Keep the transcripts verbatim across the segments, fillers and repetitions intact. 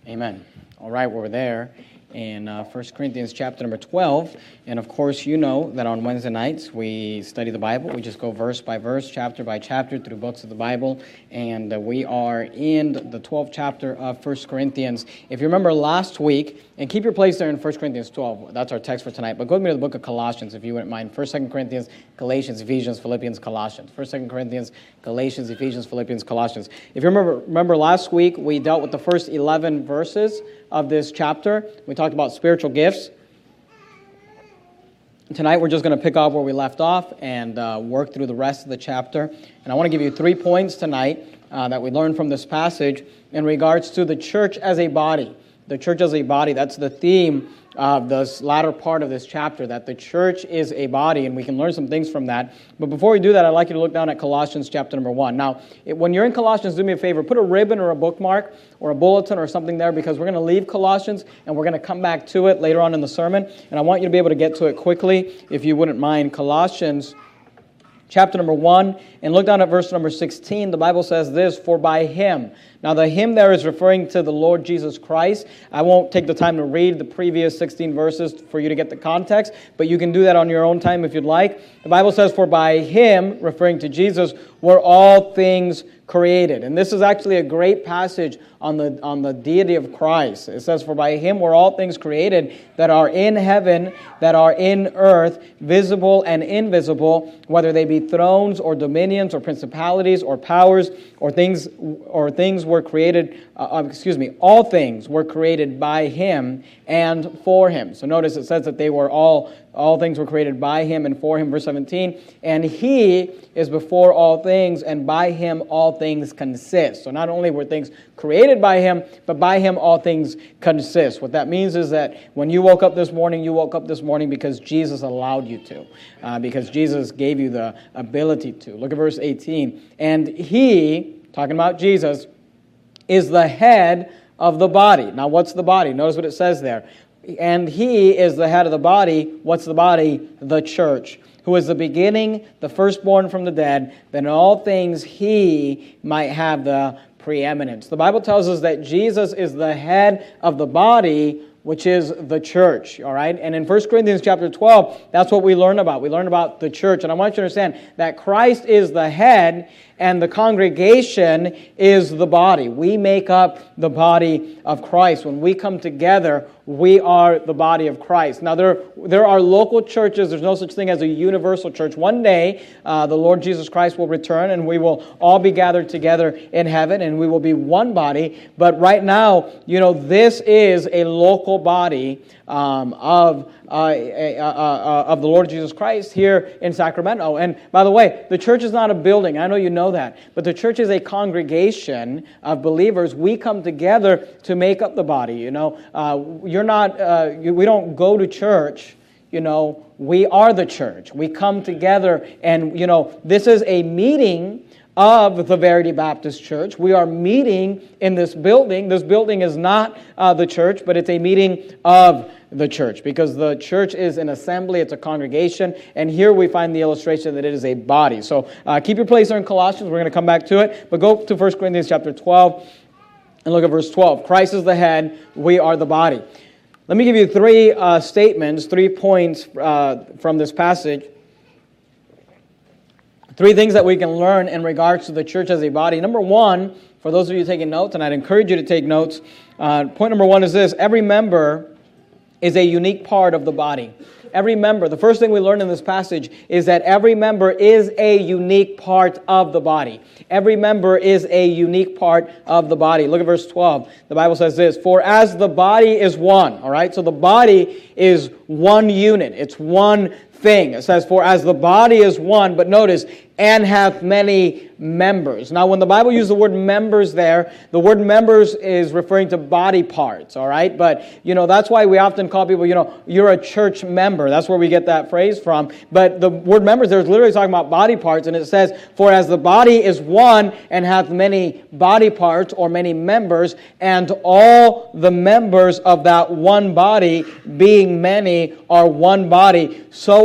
Amen. All right, well, we're there in uh, First Corinthians chapter number twelve. And of course, you know that on Wednesday nights we study the Bible. We just go verse by verse, chapter by chapter through books of the Bible. And uh, we are in the twelfth chapter of First Corinthians. If you remember last week, and keep your place there in First Corinthians twelve. That's our text for tonight. But go with me to the book of Colossians, if you wouldn't mind. First, Second Corinthians, Galatians, Ephesians, Philippians, Colossians. First, Second Corinthians, Galatians, Ephesians, Philippians, Colossians. If you remember, remember last week, we dealt with the first eleven verses of this chapter. We talked about spiritual gifts. Tonight, we're just going to pick up where we left off and uh, work through the rest of the chapter. And I want to give you three points tonight uh, that we learned from this passage in regards to the church as a body. The church as a body, that's the theme of this latter part of this chapter, that the church is a body, and we can learn some things from that. But before we do that, I'd like you to look down at Colossians chapter number one. Now, it, when you're in Colossians, do me a favor, put a ribbon or a bookmark or a bulletin or something there, because we're going to leave Colossians and we're going to come back to it later on in the sermon. And I want you to be able to get to it quickly, if you wouldn't mind. Colossians chapter number one, and look down at verse number sixteen. The Bible says this, "For by him." Now the him there is referring to the Lord Jesus Christ. I won't take the time to read the previous sixteen verses for you to get the context, but you can do that on your own time if you'd like. The Bible says, "For by him," referring to Jesus, "were all things created." And this is actually a great passage on the on the deity of Christ. It says, "For by him were all things created that are in heaven, that are in earth, visible and invisible, whether they be thrones or dominions or principalities or powers or things or things were created, uh, excuse me, all things were created by him and for him." So notice it says that they were all All things were created by him and for him. Verse seventeen, "And he is before all things, and by him all things consist." So not only were things created by him, but by him all things consist. What that means is that when you woke up this morning, you woke up this morning because Jesus allowed you to, uh, because Jesus gave you the ability to. Look at verse eighteen. "And he," talking about Jesus, "is the head of the body." Now what's the body? Notice what it says there. "And he is the head of the body." What's the body? The church. "Who is the beginning, the firstborn from the dead, that in all things he might have the preeminence." The Bible tells us that Jesus is the head of the body, which is the church, all right? And in First Corinthians chapter twelve, that's what we learn about. We learn about the church. And I want you to understand that Christ is the head and the congregation is the body. We make up the body of Christ. When we come together, we are the body of Christ. Now, there, there are local churches. There's no such thing as a universal church. One day, uh, the Lord Jesus Christ will return, and we will all be gathered together in heaven, and we will be one body. But right now, you know, this is a local body um, of uh, uh, uh, of the Lord Jesus Christ here in Sacramento. And by the way, the church is not a building. I know you know that. But the church is a congregation of believers. We come together to make up the body. You know, uh, you're not. Uh, you, we don't go to church. You know, we are the church. We come together, and you know, this is a meeting of the Verity Baptist Church. We are meeting in this building. This building is not uh, the church, but it's a meeting of the church, because the church is an assembly, it's a congregation, and here we find the illustration that it is a body. So uh, keep your place there in Colossians. We're going to come back to it, but go to First Corinthians chapter twelve and look at verse twelve. "Christ is the head, we are the body." Let me give you three uh, statements, three points uh, from this passage. Three things that we can learn in regards to the church as a body. Number one, for those of you taking notes, and I'd encourage you to take notes, uh, point number one is this: every member is a unique part of the body. Every member, the first thing we learn in this passage is that every member is a unique part of the body. Every member is a unique part of the body. Look at verse twelve. The Bible says this: "For as the body is one," all right? So the body is one unit. It's one thing. It says, "For as the body is one," but notice, "and hath many members." Now, when the Bible uses the word members there, the word members is referring to body parts, all right? But, you know, that's why we often call people, you know, you're a church member. That's where we get that phrase from. But the word members there is literally talking about body parts, and it says, "For as the body is one and hath many body parts," or many members, "and all the members of that one body, being many, are one body, so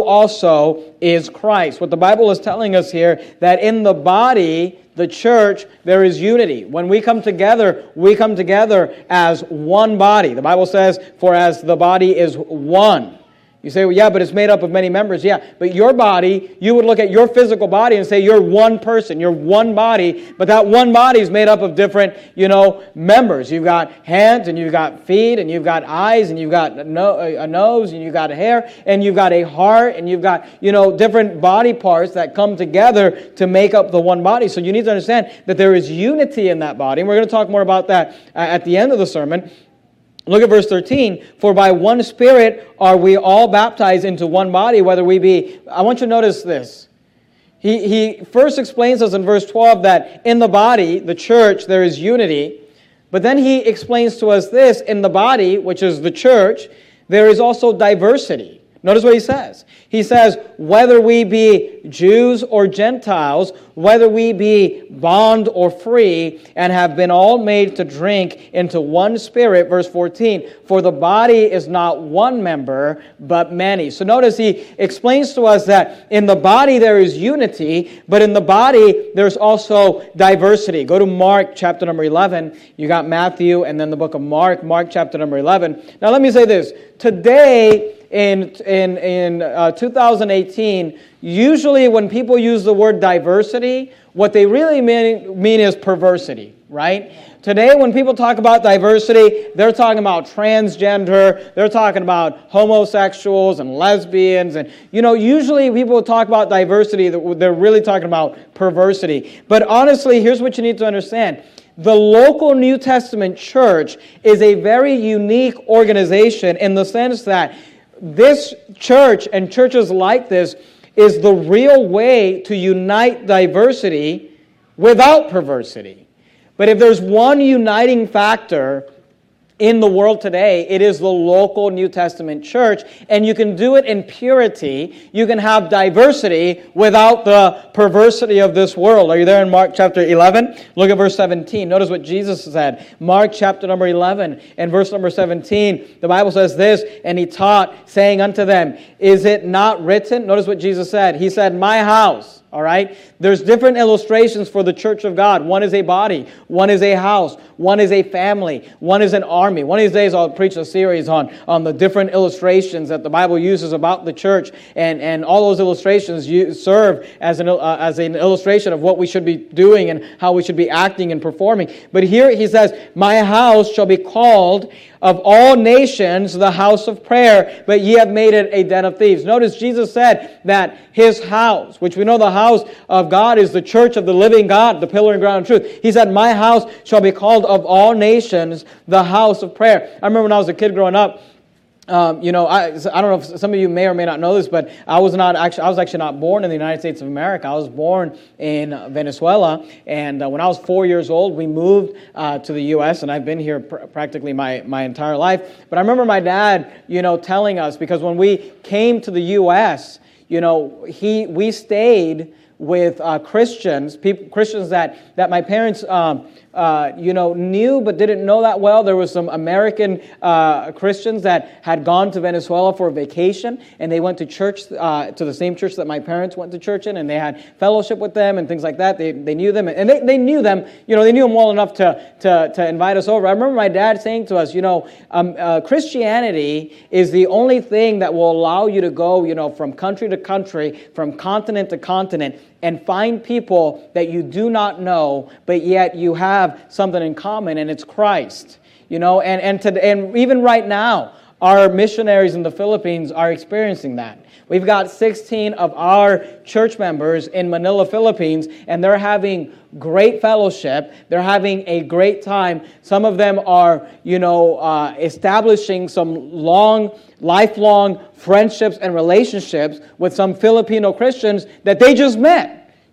also is Christ. What the Bible is telling us here, that in the body, the church, there is unity. When we come together, we come together as one body. The Bible says, for as the body is one. You say, well, yeah, but it's made up of many members. Yeah, but your body, you would look at your physical body and say you're one person, you're one body, but that one body is made up of different, you know, members. You've got hands, and you've got feet, and you've got eyes, and you've got a nose, and you've got hair, and you've got a heart, and you've got, you know, different body parts that come together to make up the one body. So you need to understand that there is unity in that body, and we're going to talk more about that at the end of the sermon. Look at verse thirteen. For by one Spirit are we all baptized into one body, whether we be... I want you to notice this. He, he first explains us in verse twelve that in the body, the church, there is unity. But then he explains to us this, in the body, which is the church, there is also diversity. Notice what he says. He says, whether we be Jews or Gentiles, whether we be bond or free, and have been all made to drink into one Spirit, verse fourteen, for the body is not one member, but many. So notice he explains to us that in the body there is unity, but in the body there's also diversity. Go to Mark chapter number eleven. You got Matthew and then the book of Mark, Mark chapter number eleven. Now let me say this. Today, in, in, in uh, two thousand eighteen, usually when people use the word diversity, what they really mean, mean is perversity, right? Today, when people talk about diversity, they're talking about transgender, they're talking about homosexuals and lesbians, and, you know, usually people talk about diversity, they're really talking about perversity. But honestly, here's what you need to understand. The local New Testament church is a very unique organization in the sense that this church and churches like this is the real way to unite diversity without perversity. But if there's one uniting factor in the world today, it is the local New Testament church, and you can do it in purity. You can have diversity without the perversity of this world. Are you there in Mark chapter eleven? Look at verse seventeen. Notice what Jesus said. Mark chapter number eleven and verse number seventeen. The Bible says this, and he taught, saying unto them, is it not written? Notice what Jesus said. He said, my house. All right? There's different illustrations for the church of God. One is a body. One is a house. One is a family. One is an army. One of these days I'll preach a series on, on the different illustrations that the Bible uses about the church. And, and all those illustrations serve as an, uh, as an illustration of what we should be doing and how we should be acting and performing. But here he says, my house shall be called of all nations the house of prayer, but ye have made it a den of thieves. Notice Jesus said that his house, which we know the house of God is the church of the living God, the pillar and ground of truth. He said, my house shall be called of all nations the house of prayer. I remember when I was a kid growing up, Um, you know, I, I don't know if some of you may or may not know this, but I was not actually I was actually not born in the United States of America. I was born in Venezuela, and uh, when I was four years old, we moved uh, to the U S, and I've been here pr- practically my, my entire life. But I remember my dad, you know, telling us, because when we came to the U S, you know, he we stayed with uh, Christians, people, Christians that that my parents, um, uh, you know, knew but didn't know that well. There was some American uh, Christians that had gone to Venezuela for a vacation, and they went to church, uh, to the same church that my parents went to church in, and they had fellowship with them and things like that. They they knew them, and they, they knew them, you know, they knew them well enough to to to invite us over. I remember my dad saying to us, you know, um, uh, Christianity is the only thing that will allow you to go, you know, from country to country, from continent to continent, and find people that you do not know, but yet you have something in common, and it's Christ. You know, and and to, and even right now, our missionaries in the Philippines are experiencing that. We've got sixteen of our church members in Manila, Philippines, and they're having great fellowship. They're having a great time. Some of them are, you know, uh, establishing some long, lifelong friendships and relationships with some Filipino Christians that they just met.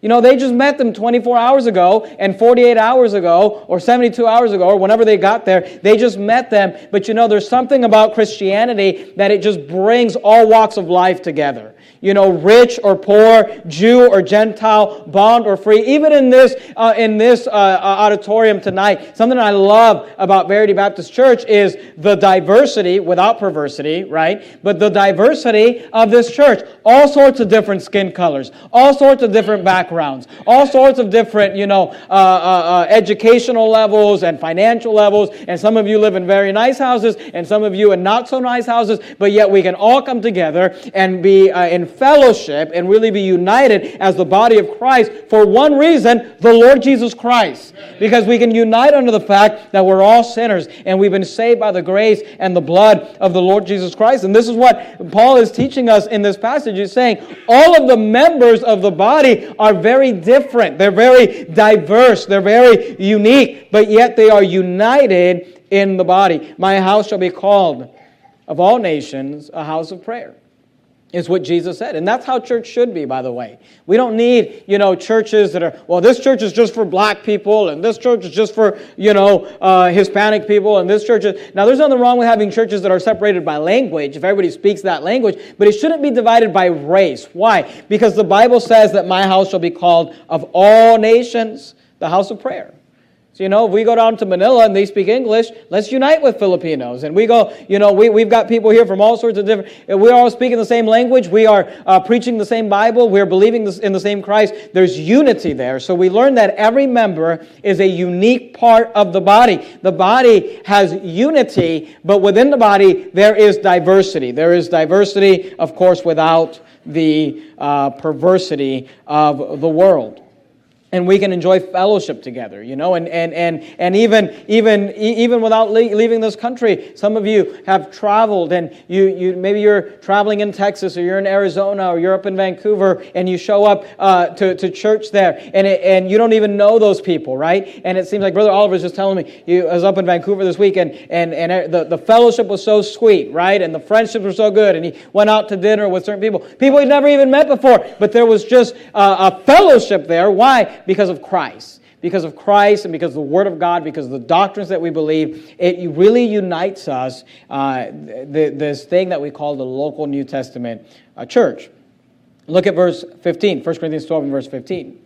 You know, they just met them twenty-four hours ago and forty-eight hours ago or seventy-two hours ago or whenever they got there. They just met them. But you know, there's something about Christianity that it just brings all walks of life together. You know, rich or poor, Jew or Gentile, bond or free. Even in this uh, in this uh, auditorium tonight, something I love about Verity Baptist Church is the diversity, without perversity, right? But the diversity of this church. All sorts of different skin colors, all sorts of different backgrounds, all sorts of different, you know, uh, uh, uh, educational levels and financial levels. And some of you live in very nice houses, and some of you in not so nice houses. But yet we can all come together and be uh, in fellowship and really be united as the body of Christ for one reason, the Lord Jesus Christ. Because we can unite under the fact that we're all sinners and we've been saved by the grace and the blood of the Lord Jesus Christ. And this is what Paul is teaching us in this passage. He's saying all of the members of the body are very different. They're very diverse. They're very unique, but yet they are united in the body. My house shall be called of all nations a house of prayer. Is what Jesus said. And that's how church should be, by the way. We don't need, you know, churches that are, well, this church is just for black people, and this church is just for, you know, uh, Hispanic people, and this church is... Now, there's nothing wrong with having churches that are separated by language, if everybody speaks that language, but it shouldn't be divided by race. Why? Because the Bible says that my house shall be called of all nations the house of prayer. So, you know, if we go down to Manila and they speak English, let's unite with Filipinos. And we go, you know, we, we've got people here from all sorts of different... We're all speaking the same language. We are uh, preaching the same Bible. We're believing this, in the same Christ. There's unity there. So we learn that every member is a unique part of the body. The body has unity, but within the body, there is diversity. There is diversity, of course, without the uh, perversity of the world. And we can enjoy fellowship together, you know, and and and and even even even without leaving this country. Some of you have traveled, and you you maybe you're traveling in Texas, or you're in Arizona, or you're up in Vancouver, and you show up uh, to to church there, and it, and you don't even know those people, right? And it seems like Brother Oliver was just telling me he was up in Vancouver this week, and and and the the fellowship was so sweet, right? And the friendships were so good, and he went out to dinner with certain people, people he'd never even met before, but there was just uh, a fellowship there. Why? Because of Christ. Because of Christ and because of the Word of God, because of the doctrines that we believe, it really unites us, uh, the, this thing that we call the local New Testament uh, church. Look at verse fifteen, First Corinthians twelve and verse fifteen.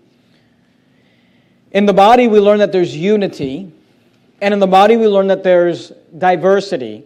In the body we learn that there's unity, and in the body we learn that there's diversity.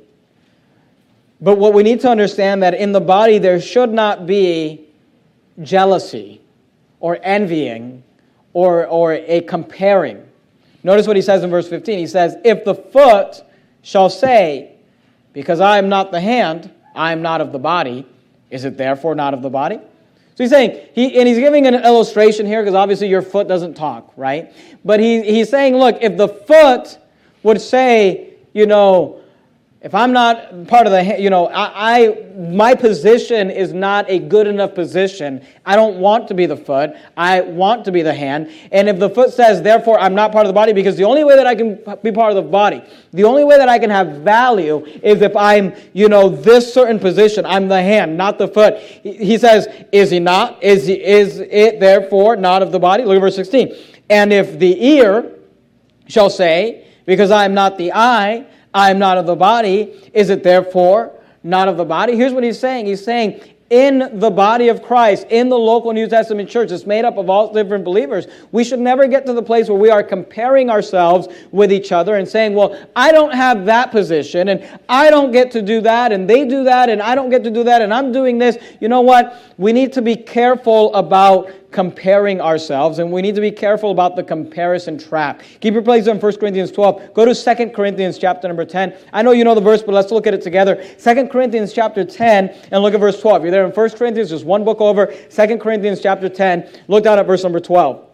But what we need to understand that in the body there should not be jealousy or envying or, or a comparing. Notice what he says in verse fifteen. He says, if the foot shall say, because I am not the hand, I am not of the body, is it therefore not of the body? So he's saying, he, and he's giving an illustration here, because obviously your foot doesn't talk, right? But he, he's saying, look, if the foot would say, you know, if I'm not part of the, you know, I, I, my position is not a good enough position. I don't want to be the foot. I want to be the hand. And if the foot says, therefore, I'm not part of the body, because the only way that I can be part of the body, the only way that I can have value is if I'm, you know, this certain position. I'm the hand, not the foot. He says, is he not? Is he, is it therefore not of the body? Look at verse sixteen. And if the ear shall say, because I am not the eye, I am not of the body, is it therefore not of the body? Here's what he's saying. He's saying, in the body of Christ, in the local New Testament church, it's made up of all different believers, we should never get to the place where we are comparing ourselves with each other and saying, well, I don't have that position, and I don't get to do that, and they do that, and I don't get to do that, and I'm doing this. You know what? We need to be careful about comparing ourselves, and we need to be careful about the comparison trap. Keep your place on First Corinthians twelve. Go to Second Corinthians chapter number ten. I know you know the verse, but let's look at it together. Second Corinthians chapter ten, and look at verse twelve. You're there in First Corinthians, just one book over. Second Corinthians chapter ten. Look down at verse number twelve.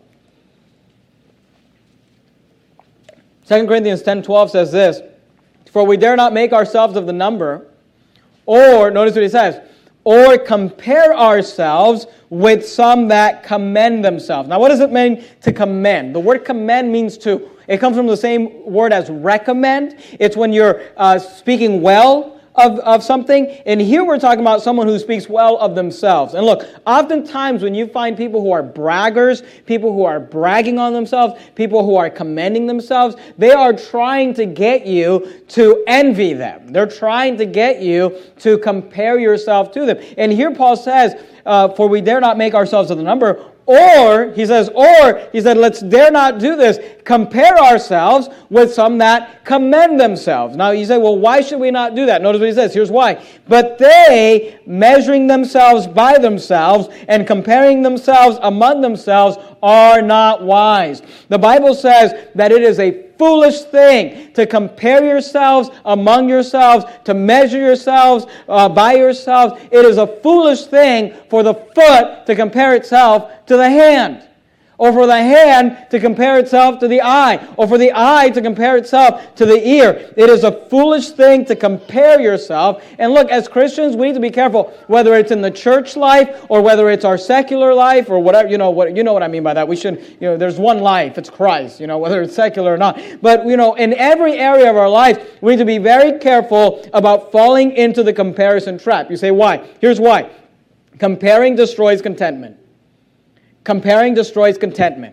Second Corinthians ten twelve says this, for we dare not make ourselves of the number, or, notice what he says, or compare ourselves with some that commend themselves. Now, what does it mean to commend? The word commend means to, it comes from the same word as recommend. It's when you're uh, speaking well of, of something. And here we're talking about someone who speaks well of themselves. And look, oftentimes when you find people who are braggers, people who are bragging on themselves, people who are commending themselves, they are trying to get you to envy them. They're trying to get you to compare yourself to them. And here Paul says, uh, for we dare not make ourselves of the number. Or, he says, or, he said, let's dare not do this. Compare ourselves with some that commend themselves. Now, you say, well, why should we not do that? Notice what he says. Here's why. But they, measuring themselves by themselves and comparing themselves among themselves, are not wise. The Bible says that it is a foolish thing to compare yourselves among yourselves, to measure yourselves uh, by yourselves. It is a foolish thing for the foot to compare itself to the hand, or for the hand to compare itself to the eye, or for the eye to compare itself to the ear. It is a foolish thing to compare yourself. And look, as Christians, we need to be careful, whether it's in the church life or whether it's our secular life or whatever. You know what you know what I mean by that. We should, you know, there's one life, it's Christ. You know, whether it's secular or not. But you know, in every area of our life, we need to be very careful about falling into the comparison trap. You say, why? Here's why. Comparing destroys contentment. Comparing destroys contentment.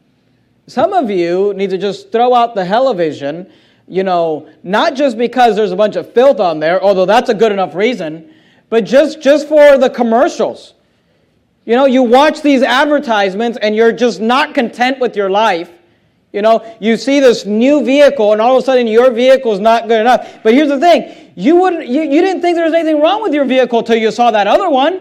Some of you need to just throw out the television, you know, not just because there's a bunch of filth on there, although that's a good enough reason, but just, just for the commercials. You know, you watch these advertisements and you're just not content with your life. You know, you see this new vehicle and all of a sudden your vehicle is not good enough. But here's the thing. You, wouldn't, you, you didn't think there was anything wrong with your vehicle till you saw that other one.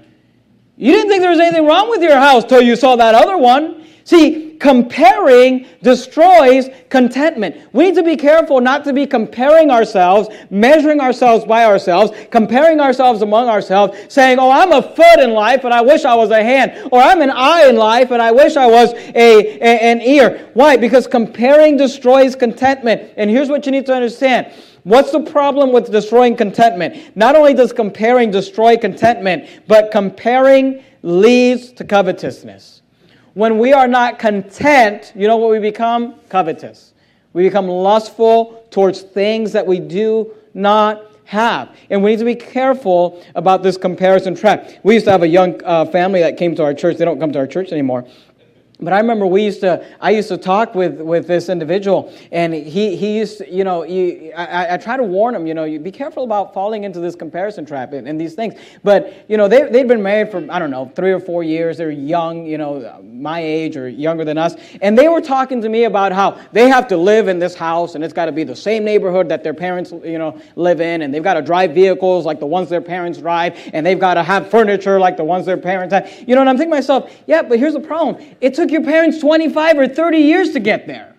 You didn't think there was anything wrong with your house till you saw that other one. See, comparing destroys contentment. We need to be careful not to be comparing ourselves, measuring ourselves by ourselves, comparing ourselves among ourselves, saying, oh, I'm a foot in life and I wish I was a hand, or I'm an eye in life and I wish I was a, a an ear. Why? Because comparing destroys contentment. And here's what you need to understand. What's the problem with destroying contentment? Not only does comparing destroy contentment, but comparing leads to covetousness. When we are not content, you know what we become? Covetous. We become lustful towards things that we do not have. And we need to be careful about this comparison trap. We used to have a young uh, family that came to our church. They don't come to our church anymore. But I remember we used to, I used to talk with, with this individual, and he, he used to, you know, he, I, I try to warn him, you know, you be careful about falling into this comparison trap and, and these things. But, you know, they, they'd been married for, I don't know, three or four years. They're young, you know, my age or younger than us. And they were talking to me about how they have to live in this house, and it's got to be the same neighborhood that their parents, you know, live in, and they've got to drive vehicles like the ones their parents drive, and they've got to have furniture like the ones their parents have. You know, and I'm thinking to myself, yeah, but here's the problem. It took your parents twenty-five or thirty years to get there.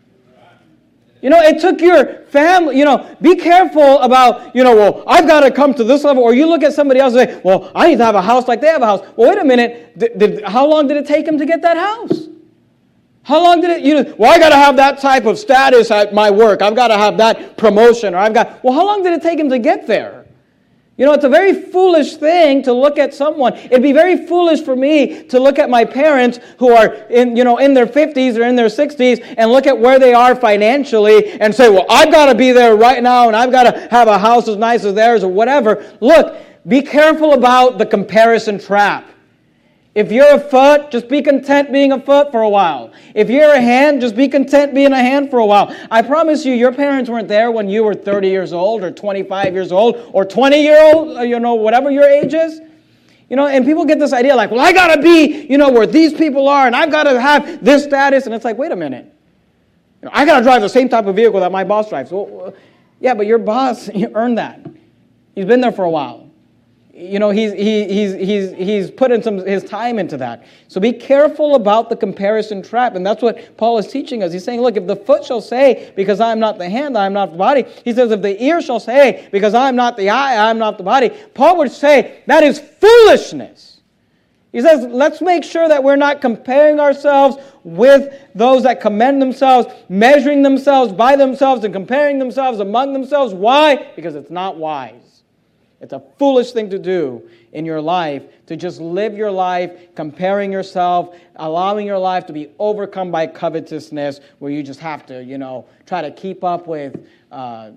You know, it took your family, you know, be careful about, you know, well, I've got to come to this level. Or you look at somebody else and say, well, I need to have a house like they have a house. Well, wait a minute. Did, did, how long did it take them to get that house? How long did it, you know, well, I got to have that type of status at my work. I've got to have that promotion. Or I've got, well, how long did it take them to get there? You know, it's a very foolish thing to look at someone. It'd be very foolish for me to look at my parents who are in, you know, in their fifties or in their sixties and look at where they are financially and say, well, I've got to be there right now and I've got to have a house as nice as theirs or whatever. Look, be careful about the comparison trap. If you're a foot, just be content being a foot for a while. If you're a hand, just be content being a hand for a while. I promise you, your parents weren't there when you were thirty years old or twenty-five years old or twenty year old, you know, whatever your age is. You know, and people get this idea like, well, I got to be, you know, where these people are and I've got to have this status. And it's like, wait a minute. You know, I got to drive the same type of vehicle that my boss drives. Well, yeah, but your boss, you earned that. He's been there for a while. You know, he's, he, he's, he's, he's put in some his time into that. So be careful about the comparison trap. And that's what Paul is teaching us. He's saying, look, if the foot shall say, because I am not the hand, I am not the body. He says, if the ear shall say, because I am not the eye, I am not the body. Paul would say, that is foolishness. He says, let's make sure that we're not comparing ourselves with those that commend themselves, measuring themselves by themselves and comparing themselves among themselves. Why? Because it's not wise. It's a foolish thing to do in your life, to just live your life comparing yourself, allowing your life to be overcome by covetousness, where you just have to, you know, try to keep up with uh,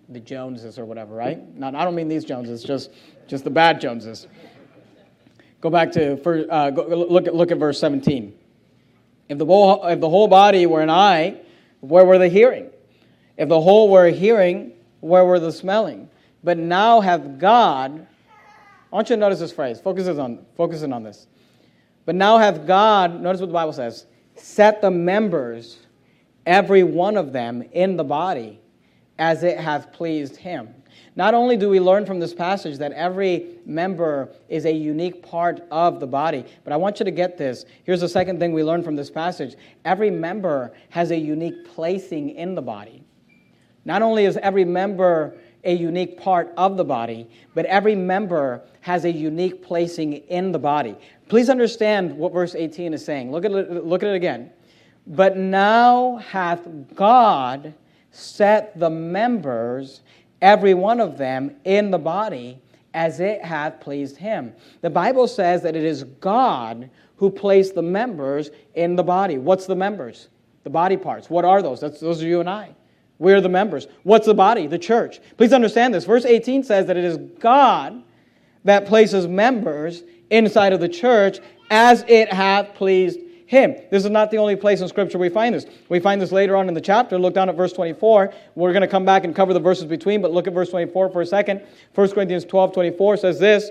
the Joneses or whatever, right? Not, I don't mean these Joneses, just, just the bad Joneses. Go back to, for, uh, go, look, at, look at verse seventeen. If the, whole, if the whole body were an eye, where were the hearing? If the whole were hearing, where were the smelling? But now hath God, I want you to notice this phrase, focus on, focusing on this. But now hath God, notice what the Bible says, set the members, every one of them, in the body, as it hath pleased him. Not only do we learn from this passage that every member is a unique part of the body, but I want you to get this. Here's the second thing we learn from this passage. Every member has a unique placing in the body. Not only is every member a unique part of the body, but every member has a unique placing in the body. Please understand what verse eighteen is saying. Look at it, look at it again. But now hath God set the members, every one of them, in the body, as it hath pleased him. The Bible says that it is God who placed the members in the body. What's the members? The body parts. What are those? That's, those are you and I. We're the members. What's the body? The church. Please understand this. Verse eighteen says that it is God that places members inside of the church as it hath pleased him. This is not the only place in Scripture we find this. We find this later on in the chapter. Look down at verse twenty-four. We're going to come back and cover the verses between, but look at verse twenty-four for a second. First Corinthians twelve twenty-four says this,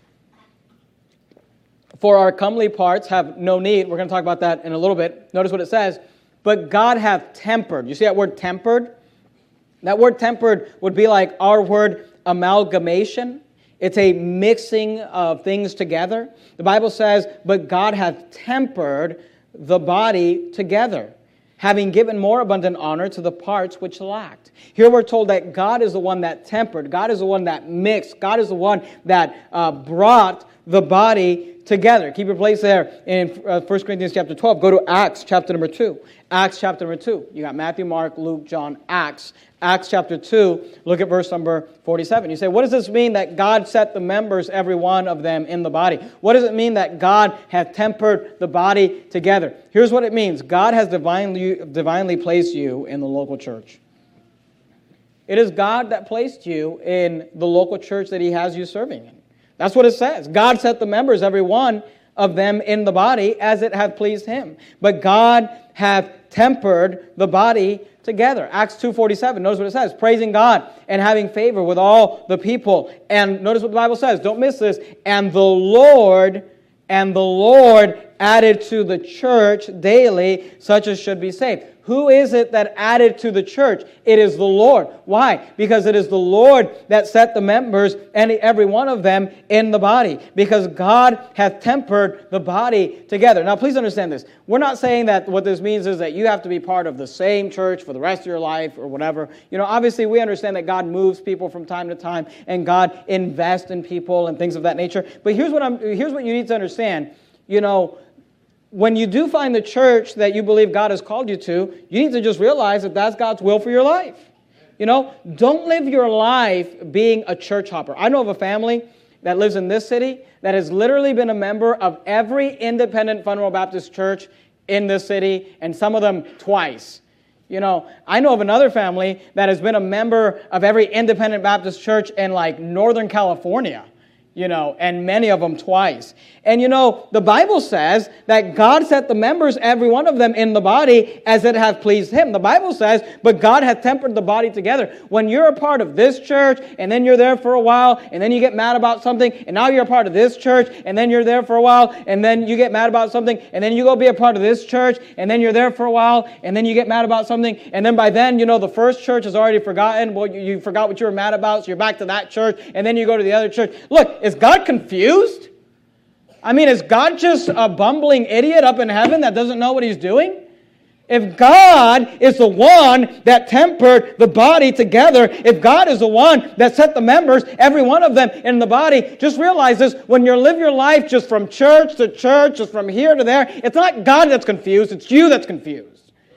for our comely parts have no need. We're going to talk about that in a little bit. Notice what it says. But God hath tempered. You see that word tempered? That word tempered would be like our word amalgamation. It's a mixing of things together. The Bible says, but God hath tempered the body together, having given more abundant honor to the parts which lacked. Here we're told that God is the one that tempered. God is the one that mixed. God is the one that uh, brought the body together. Keep your place there in uh, First Corinthians chapter twelve. Go to Acts chapter number two. Acts chapter number two. You got Matthew, Mark, Luke, John, Acts. Acts chapter two, look at verse number forty-seven. You say, what does this mean that God set the members, every one of them, in the body? What does it mean that God hath tempered the body together? Here's what it means. God has divinely, divinely placed you in the local church. It is God that placed you in the local church that he has you serving in. That's what it says. God set the members, every one of them, in the body as it hath pleased him. But God hath tempered the body together. Acts two forty-seven, notice what it says. Praising God and having favor with all the people. And notice what the Bible says. Don't miss this. And the Lord, and the Lord added to the church daily such as should be saved. Who is it that added to the church? It is the Lord. Why? Because it is the Lord that set the members, and every one of them, in the body. Because God hath tempered the body together. Now, please understand this. We're not saying that what this means is that you have to be part of the same church for the rest of your life or whatever. You know, obviously, we understand that God moves people from time to time, and God invests in people and things of that nature. But here's what I'm. Here's what you need to understand. You know, when you do find the church that you believe God has called you to, you need to just realize that that's God's will for your life. You know, don't live your life being a church hopper. I know of a family that lives in this city that has literally been a member of every independent Fundamental Baptist church in this city, and some of them twice. You know, I know of another family that has been a member of every independent Baptist church in like Northern California. You know, and many of them twice. And you know, the Bible says that God set the members, every one of them, in the body as it hath pleased him. The Bible says, but God hath tempered the body together. When you're a part of this church, and then you're there for a while, and then you get mad about something, and now you're a part of this church, and then you're there for a while, and then you get mad about something, and then you go be a part of this church, and then you're there for a while, and then you get mad about something, and then by then, you know, the first church is already forgotten. Well, you, you forgot what you were mad about, so you're back to that church, and then you go to the other church. Look, is God confused? I mean, is God just a bumbling idiot up in heaven that doesn't know what he's doing? If God is the one that tempered the body together, if God is the one that set the members, every one of them, in the body, just realize this, when you live your life just from church to church, just from here to there, it's not God that's confused, it's you that's confused.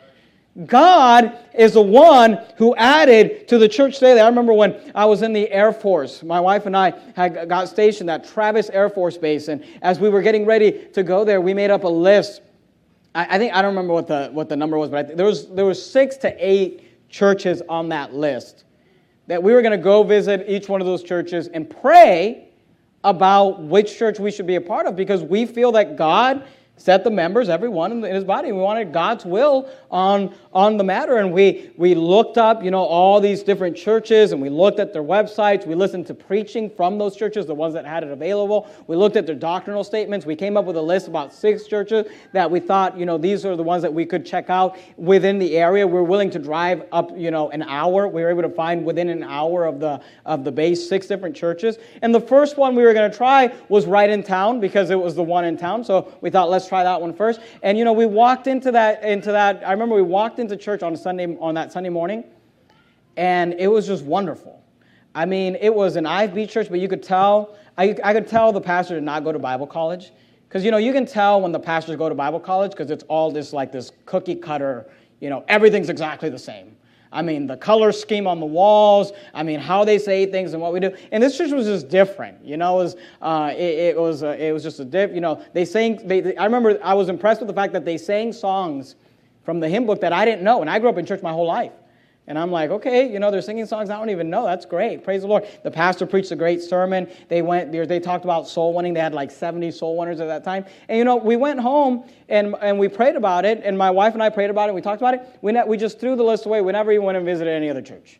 God is the one who added to the church daily. I remember when I was in the Air Force, my wife and I had got stationed at Travis Air Force Base, and as we were getting ready to go there, we made up a list. I, I think I don't remember what the what the number was, but I, there was there was six to eight churches on that list that we were going to go visit each one of those churches and pray about which church we should be a part of, because we feel that God set the members, everyone in his body. We wanted God's will on, on the matter. And we, we looked up, you know, all these different churches, and we looked at their websites. We listened to preaching from those churches, the ones that had it available. We looked at their doctrinal statements. We came up with a list of about six churches that we thought, you know, these are the ones that we could check out within the area. We're willing to drive up, you know, an hour. We were able to find within an hour of the, of the base six different churches. And the first one we were going to try was right in town, because it was the one in town. So we thought, let's try that one first. And you know, we walked into that into that I remember we walked into church on Sunday on that Sunday morning, and it was just wonderful. I mean, it was an I F B church, but you could tell I, I could tell the pastor did not go to Bible college, because you know, you can tell when the pastors go to Bible college, because it's all this like this cookie cutter, you know, everything's exactly the same. I mean, the color scheme on the walls, I mean, how they say things and what we do. And this church was just different, you know. It was, uh, it, it was, uh, it was just a diff. You know, they sang. They, they, I remember I was impressed with the fact that they sang songs from the hymn book that I didn't know, and I grew up in church my whole life. And I'm like, okay, you know, they're singing songs I don't even know. That's great. Praise the Lord. The pastor preached a great sermon. They went, they talked about soul winning. They had like seventy soul winners at that time. And, you know, we went home and and we prayed about it. And my wife and I prayed about it. We talked about it. We ne- we just threw the list away. We never even went and visited any other church.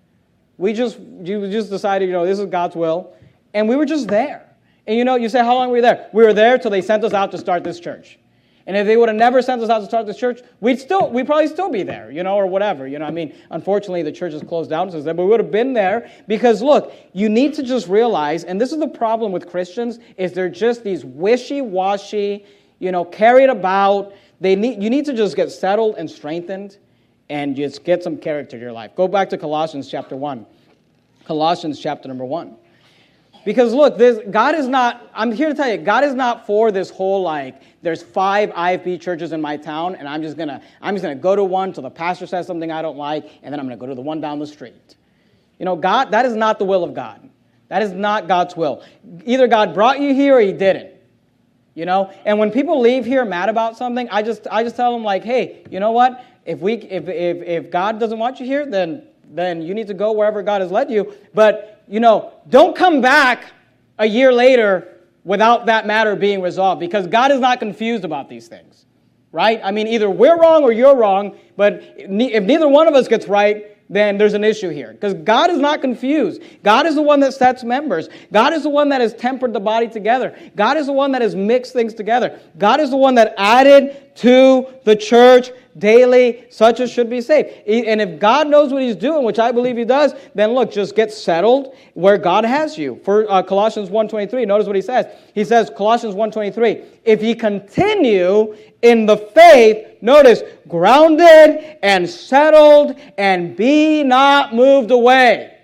We just, you just decided, you know, this is God's will. And we were just there. And, you know, you say, how long were we there? We were there till they sent us out to start this church. And if they would have never sent us out to start this church, we'd still, we'd probably still be there, you know, or whatever. You know, I mean, unfortunately, the church is closed down since then, but we would have been there because, look, you need to just realize, and this is the problem with Christians, is they're just these wishy-washy, you know, carried about. They need, you need to just get settled and strengthened and just get some character in your life. Go back to Colossians chapter one. Colossians chapter number one. Because look, this, God is not, I'm here to tell you, God is not for this whole like, there's five I F B churches in my town, and I'm just gonna, I'm just gonna go to one till the pastor says something I don't like, and then I'm gonna go to the one down the street. You know, God, that is not the will of God. That is not God's will. Either God brought you here or he didn't. You know, and when people leave here mad about something, I just, I just tell them like, hey, you know what? If we, if, if, if God doesn't want you here, then, then you need to go wherever God has led you. But you know, don't come back a year later without that matter being resolved, because God is not confused about these things, right? I mean, either we're wrong or you're wrong, but if neither one of us gets right, then there's an issue here. Because God is not confused. God is the one that sets members. God is the one that has tempered the body together. God is the one that has mixed things together. God is the one that added to the church daily, such as should be saved. And if God knows what he's doing, which I believe he does, then look, just get settled where God has you. For uh, Colossians one twenty-three, notice what he says. He says, Colossians one twenty-three, if ye continue in the faith, notice, grounded and settled, and be not moved away.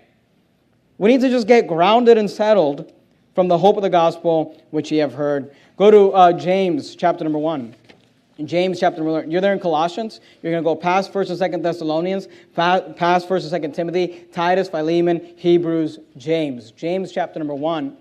We need to just get grounded and settled from the hope of the gospel which ye have heard. Go to uh, James chapter number one. In James chapter number one. You're there in Colossians. You're going to go past First and Second Thessalonians, past First and Second Timothy, Titus, Philemon, Hebrews, James. James chapter number one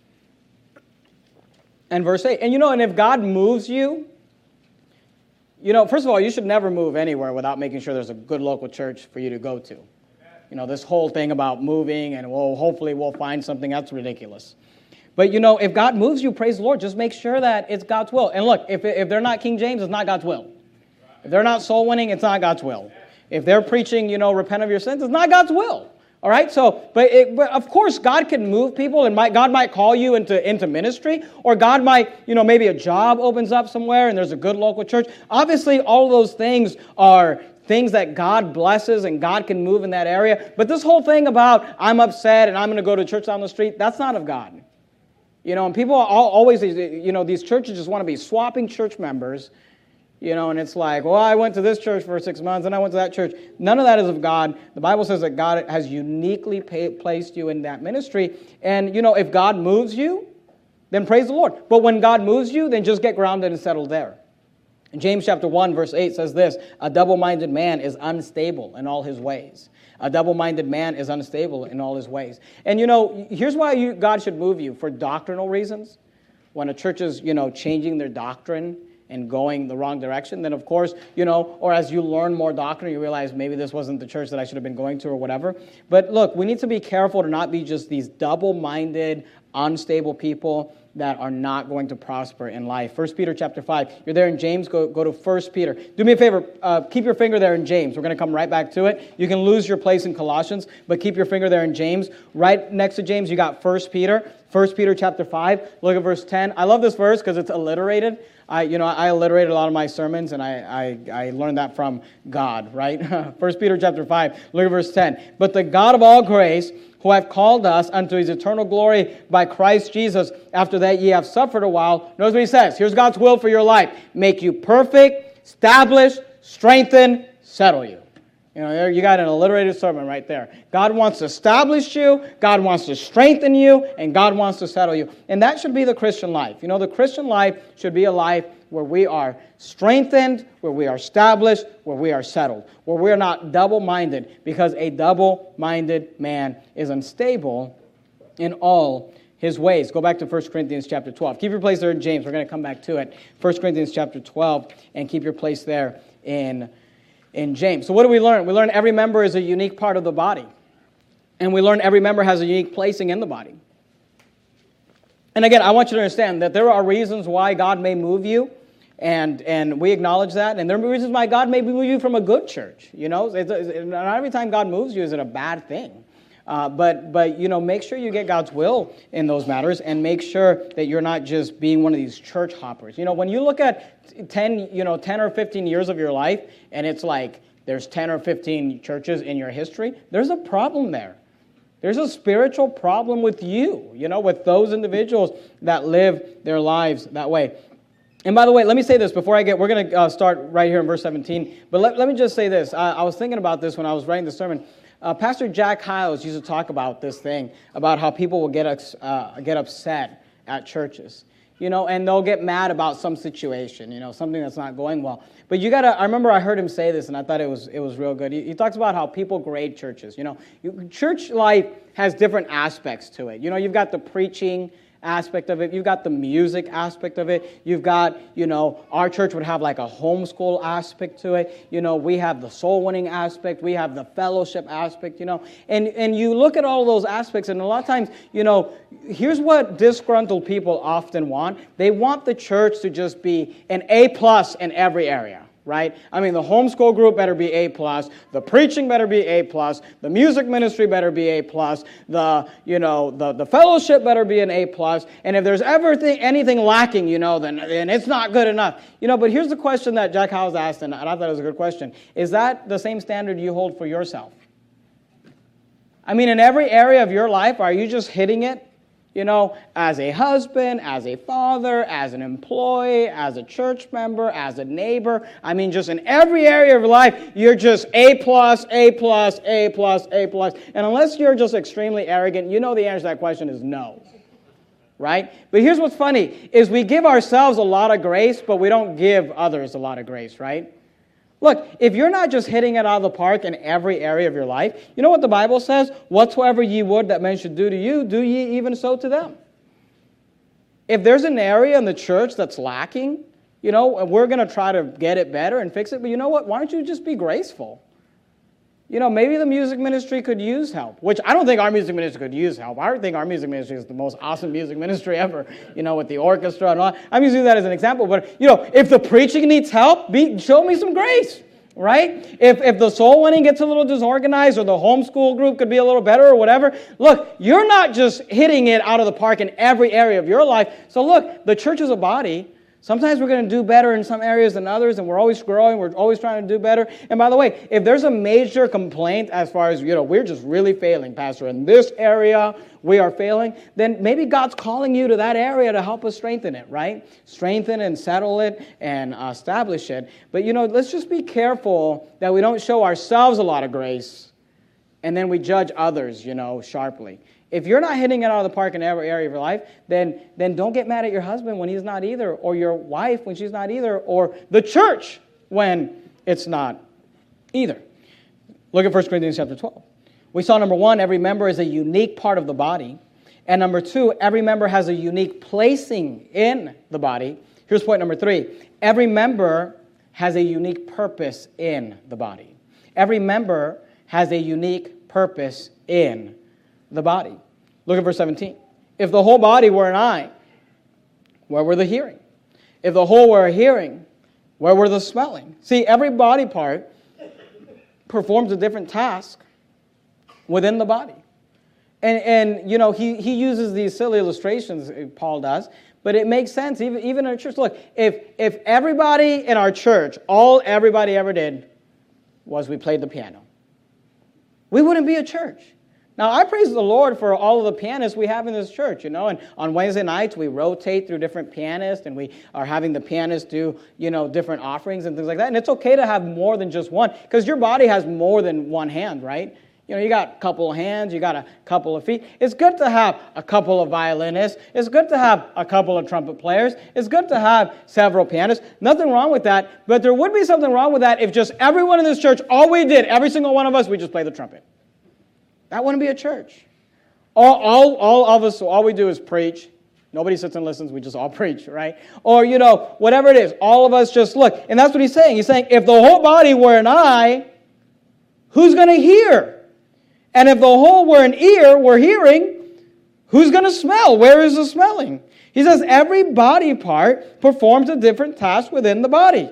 and verse eight. And you know, and if God moves you, you know, first of all, you should never move anywhere without making sure there's a good local church for you to go to. You know, this whole thing about moving and, well, hopefully we'll find something, that's ridiculous. But, you know, if God moves you, praise the Lord, just make sure that it's God's will. And look, if, if they're not King James, it's not God's will. If they're not soul winning, it's not God's will. If they're preaching, you know, repent of your sins, it's not God's will. All right, so, but, it, but of course, God can move people, and might, God might call you into, into ministry, or God might, you know, maybe a job opens up somewhere and there's a good local church. Obviously, all of those things are things that God blesses and God can move in that area. But this whole thing about, I'm upset and I'm going to go to church down the street, that's not of God. You know, and people are all, always, you know, these churches just want to be swapping church members, you know, and it's like, well, I went to this church for six months and I went to that church. None of that is of God. The Bible says that God has uniquely pay, placed you in that ministry. And, you know, if God moves you, then praise the Lord. But when God moves you, then just get grounded and settled there. In James chapter one, verse eight says this, a double-minded man is unstable in all his ways. A double-minded man is unstable in all his ways. And, you know, here's why you, God should move you, for doctrinal reasons. When a church is, you know, changing their doctrine and going the wrong direction, then of course, you know, or as you learn more doctrine, you realize maybe this wasn't the church that I should have been going to or whatever. But look, we need to be careful to not be just these double-minded, unstable people that are not going to prosper in life. First Peter chapter five. You're there in James, go, go to First Peter. Do me a favor, uh, keep your finger there in James. We're going to come right back to it. You can lose your place in Colossians, but keep your finger there in James. Right next to James, you got First Peter. First Peter chapter five. Look at verse ten. I love this verse because it's alliterated. I, you know, I alliterate a lot of my sermons, and I, I, I learned that from God, right? First Peter chapter five. Look at verse ten. But the God of all grace, who hath called us unto his eternal glory by Christ Jesus, after that ye have suffered a while. Notice what he says. Here's God's will for your life. Make you perfect, establish, strengthen, settle you. You know, there you got an alliterated sermon right there. God wants to establish you, God wants to strengthen you, and God wants to settle you. And that should be the Christian life. You know, the Christian life should be a life where we are strengthened, where we are established, where we are settled, where we are not double-minded, because a double-minded man is unstable in all his ways. Go back to First Corinthians chapter twelve. Keep your place there in James. We're going to come back to it. First Corinthians chapter twelve, and keep your place there in in James. So what do we learn? We learn every member is a unique part of the body. And we learn every member has a unique placing in the body. And again, I want you to understand that there are reasons why God may move you, and and we acknowledge that. And there are reasons why God may move you from a good church. You know, it's, it's, not every time God moves you is it a bad thing. Uh, but, but, you know, make sure you get God's will in those matters, and make sure that you're not just being one of these church hoppers. You know, when you look at ten, you know, ten or fifteen years of your life, and it's like there's ten or fifteen churches in your history, there's a problem there. There's a spiritual problem with you, you know, with those individuals that live their lives that way. And by the way, let me say this before I get, we're going to uh, start right here in verse seventeen, but let, let me just say this. I, I was thinking about this when I was writing the sermon. Uh, Pastor Jack Hyles used to talk about this thing, about how people will get uh, get upset at churches, you know, and they'll get mad about some situation, you know, something that's not going well. But you gotta, I remember I heard him say this, and I thought it was it was real good. He, he talks about how people grade churches. You know, you, church life has different aspects to it. You know, you've got the preaching aspect of it. You've got the music aspect of it. You've got, you know, our church would have like a homeschool aspect to it. You know, we have the soul winning aspect. We have the fellowship aspect, you know. And and you look at all those aspects, and a lot of times, you know, here's what disgruntled people often want. They want the church to just be an A plus in every area. Right? I mean, the homeschool group better be A plus. The preaching better be A plus. The music ministry better be A plus. The, you know, the, the fellowship better be an A plus. And if there's ever th- anything lacking, you know, then, then it's not good enough. You know, but here's the question that Jack Hyles asked, and I thought it was a good question. Is that the same standard you hold for yourself? I mean, in every area of your life, are you just hitting it? You know, as a husband, as a father, as an employee, as a church member, as a neighbor. I mean, just in every area of your life, you're just A plus, A plus, A plus, A plus. And unless you're just extremely arrogant, you know the answer to that question is no. Right? But here's what's funny, is we give ourselves a lot of grace, but we don't give others a lot of grace, right? Look, if you're not just hitting it out of the park in every area of your life, you know what the Bible says? Whatsoever ye would that men should do to you, do ye even so to them. If there's an area in the church that's lacking, you know, we're going to try to get it better and fix it. But you know what? Why don't you just be graceful? You know, maybe the music ministry could use help, which I don't think our music ministry could use help. I think our music ministry is the most awesome music ministry ever, you know, with the orchestra and all. I'm using that as an example, but, you know, if the preaching needs help, be, show me some grace, right? If if the soul winning gets a little disorganized, or the homeschool group could be a little better or whatever, look, you're not just hitting it out of the park in every area of your life. So look, the church is a body. Sometimes we're going to do better in some areas than others, and we're always growing. We're always trying to do better. And by the way, if there's a major complaint as far as, you know, we're just really failing, Pastor, in this area we are failing, then maybe God's calling you to that area to help us strengthen it, right? Strengthen and settle it and uh, establish it. But, you know, let's just be careful that we don't show ourselves a lot of grace and then we judge others, you know, sharply. If you're not hitting it out of the park in every area of your life, then, then don't get mad at your husband when he's not either, or your wife when she's not either, or the church when it's not either. Look at First Corinthians chapter twelve. We saw, number one, every member is a unique part of the body. And number two, every member has a unique placing in the body. Here's point number three. Every member has a unique purpose in the body. Every member has a unique purpose in the body. Look at verse seventeen. If the whole body were an eye, where were the hearing? If the whole were a hearing, where were the smelling? See, every body part performs a different task within the body. And, and you know, he, he uses these silly illustrations, Paul does, but it makes sense, even, even in a church. Look, if, if everybody in our church, all everybody ever did was we played the piano, we wouldn't be a church. Now, I praise the Lord for all of the pianists we have in this church, you know, and on Wednesday nights we rotate through different pianists and we are having the pianists do, you know, different offerings and things like that. And it's okay to have more than just one, because your body has more than one hand, right? You know, you got a couple of hands, you got a couple of feet. It's good to have a couple of violinists. It's good to have a couple of trumpet players. It's good to have several pianists. Nothing wrong with that, but there would be something wrong with that if just everyone in this church, all we did, every single one of us, we just play the trumpet. That wouldn't be a church. All, all, all of us, all we do is preach. Nobody sits and listens. We just all preach, right? Or, you know, whatever it is, all of us just look. And that's what he's saying. He's saying, if the whole body were an eye, who's going to hear? And if the whole were an ear, we're hearing, who's going to smell? Where is the smelling? He says every body part performs a different task within the body.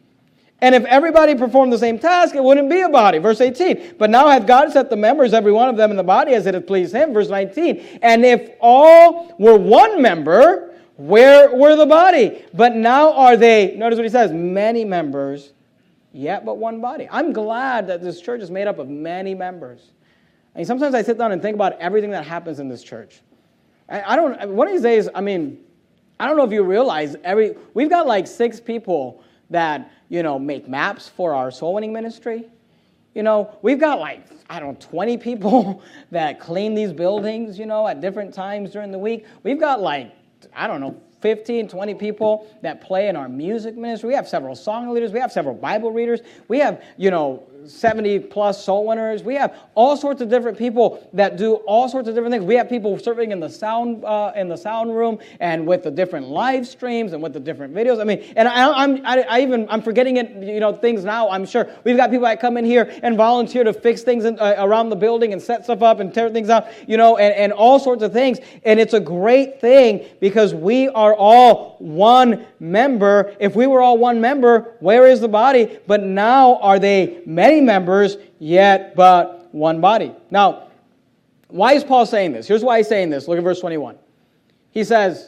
And if everybody performed the same task, it wouldn't be a body. Verse eighteen. But now hath God set the members, every one of them in the body, as it hath pleased him. Verse nineteen. And if all were one member, where were the body? But now are they, notice what he says, many members, yet but one body. I'm glad that this church is made up of many members. I mean, sometimes I sit down and think about everything that happens in this church. I, I don't, one of these days, I mean, I don't know if you realize, every we've got like six people that, you know, make maps for our soul winning ministry. You know, we've got like, I don't know, twenty people that clean these buildings, you know, at different times during the week. We've got like, I don't know, fifteen, twenty people that play in our music ministry. We have several song leaders. We have several Bible readers. We have, you know, seventy plus soul winners. We have all sorts of different people that do all sorts of different things. We have people serving in the sound uh, in the sound room and with the different live streams and with the different videos. I mean, and I, I'm I, I even I'm forgetting it. You know, things now. I'm sure we've got people that come in here and volunteer to fix things in, uh, around the building and set stuff up and tear things out. You know, and and all sorts of things. And it's a great thing because we are all one member. If we were all one member, where is the body? But now are they many members, yet but one body. Now, why is Paul saying this? Here's why he's saying this. Look at verse twenty-one. He says,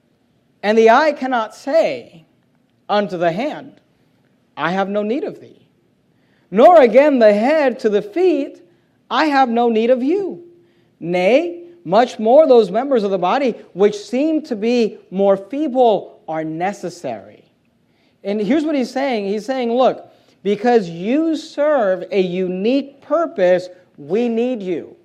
and the eye cannot say unto the hand, I have no need of thee. Nor again the head to the feet, I have no need of you. Nay, much more those members of the body which seem to be more feeble are necessary. And here's what he's saying. He's saying, look, because you serve a unique purpose, we need you.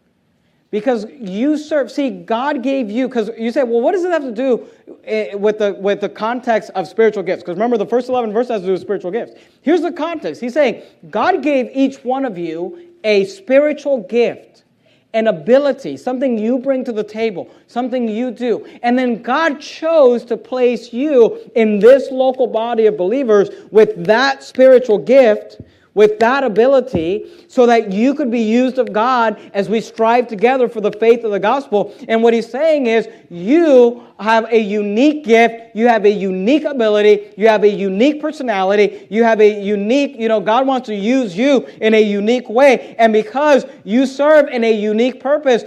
Because you serve, see, God gave you, because you say, well, what does it have to do with the, with the context of spiritual gifts? Because remember, the first eleven verses has to do with spiritual gifts. Here's the context. He's saying, God gave each one of you a spiritual gift, an ability, something you bring to the table, something you do. And then God chose to place you in this local body of believers with that spiritual gift, with that ability, so that you could be used of God as we strive together for the faith of the gospel. And what he's saying is, you have a unique gift, you have a unique ability, you have a unique personality, you have a unique, you know, God wants to use you in a unique way. And because you serve in a unique purpose,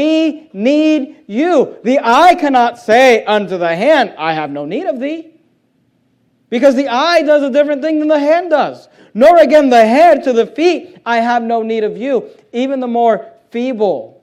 we need you. The eye cannot say unto the hand, I have no need of thee. Because the eye does a different thing than the hand does. Nor again the head to the feet, I have no need of you. Even the more feeble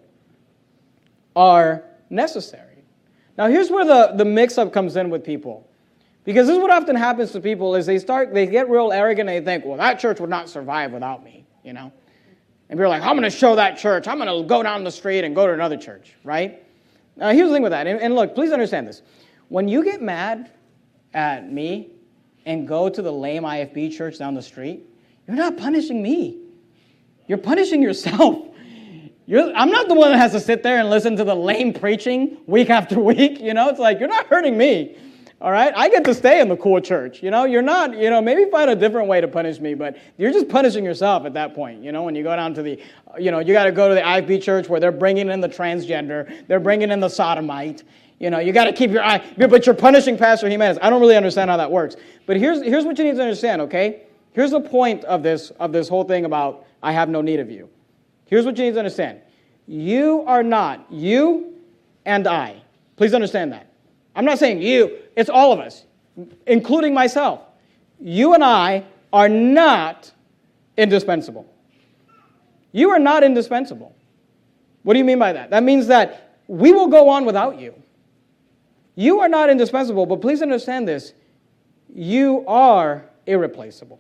are necessary. Now here's where the, the mix-up comes in with people. Because this is what often happens to people is they start, they get real arrogant and they think, well, that church would not survive without me, you know. And people are like, I'm going to show that church. I'm going to go down the street and go to another church, right? Now here's the thing with that. And, and look, please understand this. When you get mad at me and go to the lame I F B church down the street, you're not punishing me. You're punishing yourself. You're, I'm not the one that has to sit there and listen to the lame preaching week after week. You know, it's like, you're not hurting me. All right? I get to stay in the cool church. You know, you're not, you know, maybe find a different way to punish me, but you're just punishing yourself at that point. You know, when you go down to the, you know, you got to go to the I P church where they're bringing in the transgender, they're bringing in the sodomite. You know, you got to keep your eye, but you're punishing Pastor Jimenez. I don't really understand how that works. But here's here's what you need to understand, okay? Here's the point of this of this whole thing about I have no need of you. Here's what you need to understand. You are not, you and I. Please understand that. I'm not saying you, it's all of us, including myself. You and I are not indispensable. You are not indispensable. What do you mean by that? That means that we will go on without you. You are not indispensable, but please understand this. You are irreplaceable.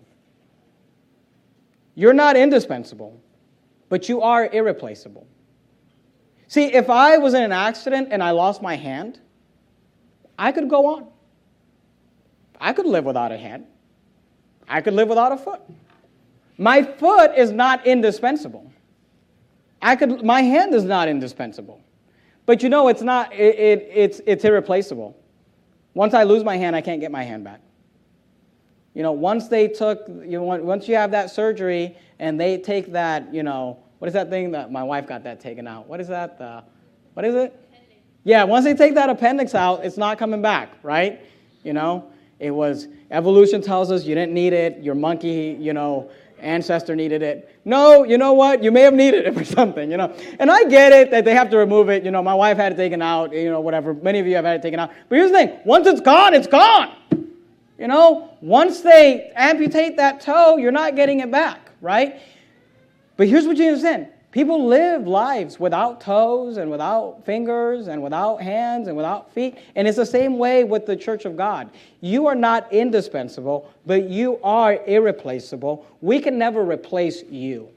You're not indispensable, but you are irreplaceable. See, if I was in an accident and I lost my hand, I could go on. I could live without a hand. I could live without a foot. My foot is not indispensable. I could. My hand is not indispensable. But you know, it's not. It, it, it's it's irreplaceable. Once I lose my hand, I can't get my hand back. You know, once they took, you know, once you have that surgery and they take that, you know, what is that thing that my wife got that taken out? What is that? The, what is it? Appendix. Yeah, once they take that appendix out, it's not coming back, right? You know, it was, evolution tells us you didn't need it. Your monkey, you know, ancestor needed it. No, you know what? You may have needed it for something, you know. And I get it that they have to remove it. You know, my wife had it taken out, you know, whatever. Many of you have had it taken out. But here's the thing. Once it's gone, it's gone. You know, once they amputate that toe, you're not getting it back, right? But here's what you understand. People live lives without toes and without fingers and without hands and without feet. And it's the same way with the church of God. You are not indispensable, but you are irreplaceable. We can never replace you.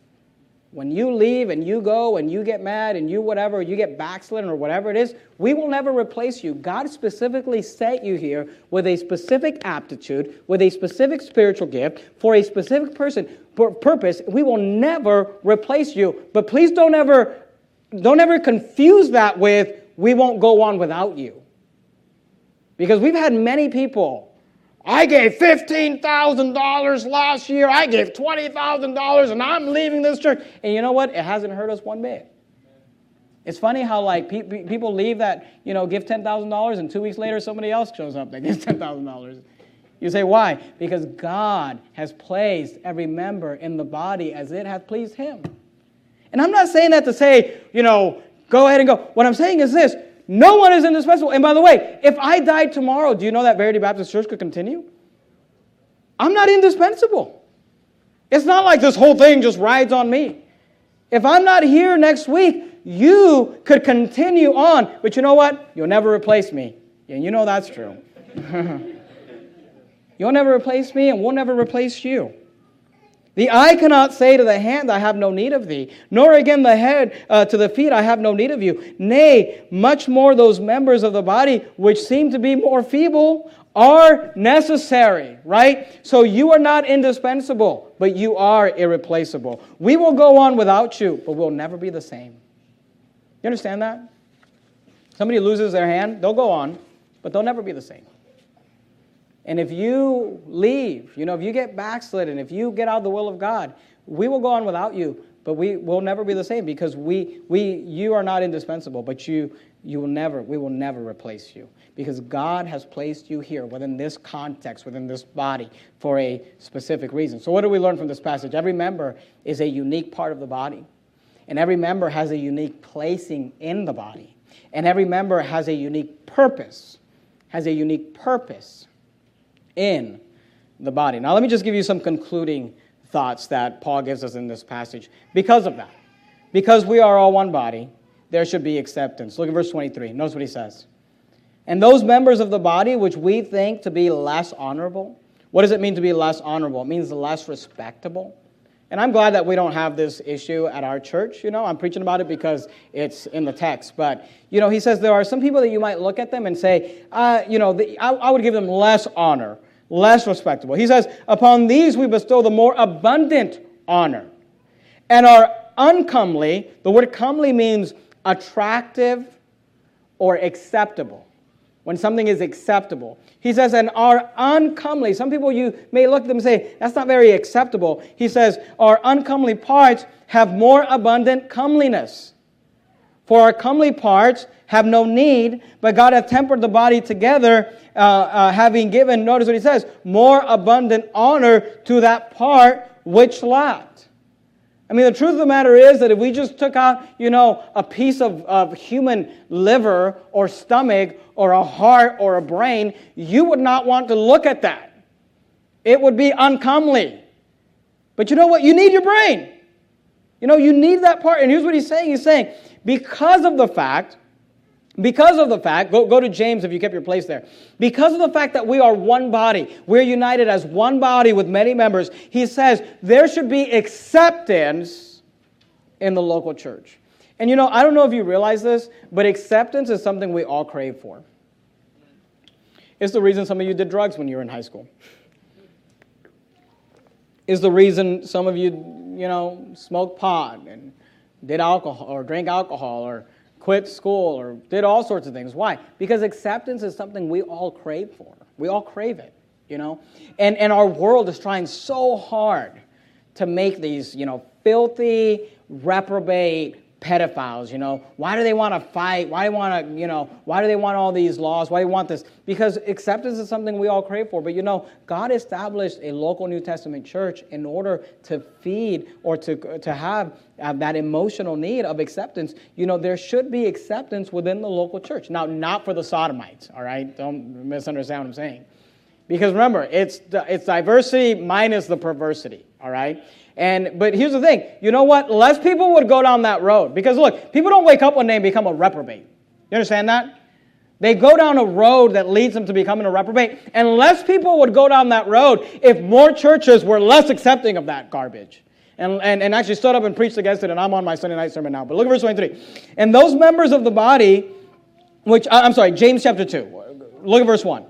When you leave and you go and you get mad and you whatever, you get backslidden or whatever it is, we will never replace you. God specifically set you here with a specific aptitude, with a specific spiritual gift, for a specific person, purpose. We will never replace you. But please don't ever, don't ever confuse that with, we won't go on without you. Because we've had many people, I gave fifteen thousand dollars last year, I gave twenty thousand dollars, and I'm leaving this church. And you know what? It hasn't hurt us one bit. It's funny how like pe- pe- people leave that, you know, give ten thousand dollars, and two weeks later somebody else shows up that gives ten thousand dollars. You say, why? Because God has placed every member in the body as it hath pleased him. And I'm not saying that to say, you know, go ahead and go. What I'm saying is this. No one is indispensable. And by the way, if I died tomorrow, do you know that Verity Baptist Church could continue? I'm not indispensable. It's not like this whole thing just rides on me. If I'm not here next week, you could continue on. But you know what? You'll never replace me. And you know that's true. You'll never replace me, and we'll never replace you. The eye cannot say to the hand, I have no need of thee, nor again the head uh, to the feet, I have no need of you. Nay, much more those members of the body which seem to be more feeble are necessary, right? So you are not indispensable, but you are irreplaceable. We will go on without you, but we'll never be the same. You understand that? Somebody loses their hand, they'll go on, but they'll never be the same. And if you leave, you know, if you get backslidden, if you get out of the will of God, we will go on without you, but we will never be the same because we, we, you are not indispensable, but you, you will never, we will never replace you because God has placed you here within this context, within this body for a specific reason. So what do we learn from this passage? Every member is a unique part of the body, and every member has a unique placing in the body, and every member has a unique purpose, has a unique purpose in the body. Now, let me just give you some concluding thoughts that Paul gives us in this passage. Because of that, because we are all one body, there should be acceptance. Look at verse twenty-three. Notice what he says. And those members of the body which we think to be less honorable, what does it mean to be less honorable? It means less respectable. And I'm glad that we don't have this issue at our church. You know, I'm preaching about it because it's in the text. But, you know, he says there are some people that you might look at them and say, uh, you know, the, I, I would give them less honor, less respectable. He says, upon these we bestow the more abundant honor and are uncomely. The word comely means attractive or acceptable. when something is acceptable. He says, and are uncomely. Some people, you may look at them and say, that's not very acceptable. He says, our uncomely parts have more abundant comeliness. For our comely parts have no need, but God hath tempered the body together, uh, uh, having given, notice what he says, more abundant honor to that part which lacked. I mean, the truth of the matter is that if we just took out, you know, a piece of, of human liver or stomach or a heart or a brain, you would not want to look at that. It would be uncomely. But you know what? You need your brain. You know, you need that part. And here's what he's saying. He's saying, because of the fact, because of the fact, go, go to James if you kept your place there. Because of the fact that we are one body, we're united as one body with many members, he says there should be acceptance in the local church. And you know, I don't know if you realize this, but acceptance is something we all crave for. It's the reason some of you did drugs when you were in high school. It's the reason some of you, you know, smoked pot and did alcohol or drank alcohol or quit school or did all sorts of things. Why? Because acceptance is something we all crave for. We all crave it, you know. And and our world is trying so hard to make these, you know, filthy, reprobate pedophiles, you know. Why do they want to fight? Why do they want to, you know, why do they want all these laws? Why do they want this? Because acceptance is something we all crave for. But, you know, God established a local New Testament church in order to feed or to, to have uh, that emotional need of acceptance. You know, there should be acceptance within the local church. Now, not for the sodomites, all right? Don't misunderstand what I'm saying. Because remember, it's it's diversity minus the perversity, all right? And but here's the thing. You know what? Less people would go down that road. Because look, people don't wake up one day and become a reprobate. You understand that? They go down a road that leads them to becoming a reprobate. And less people would go down that road if more churches were less accepting of that garbage. And, and, and actually stood up and preached against it. And I'm on my Sunday night sermon now. But look at verse twenty-three. And those members of the body, which, I'm sorry, James chapter two. Look at verse one.